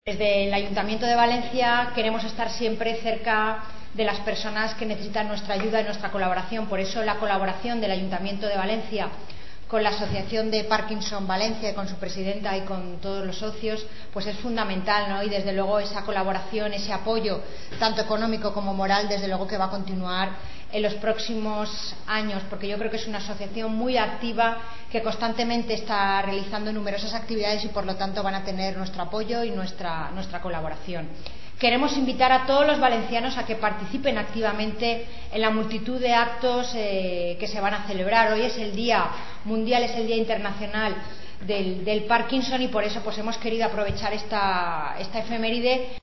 Desde el Ayuntamiento de Valencia queremos estar siempre cerca de las personas que necesitan nuestra ayuda y nuestra colaboración. Por eso la colaboración del Ayuntamiento de Valencia con la Asociación de Parkinson Valencia y con su presidenta y con todos los socios pues es fundamental, ¿no? Y desde luego esa colaboración, ese apoyo tanto económico como moral, desde luego que va a continuar en los próximos años, porque yo creo que es una asociación muy activa que constantemente está realizando numerosas actividades y por lo tanto van a tener nuestro apoyo y nuestra colaboración. Queremos invitar a todos los valencianos a que participen activamente en la multitud de actos que se van a celebrar. Hoy es el Día Mundial, es el Día Internacional del Parkinson y por eso pues hemos querido aprovechar esta efeméride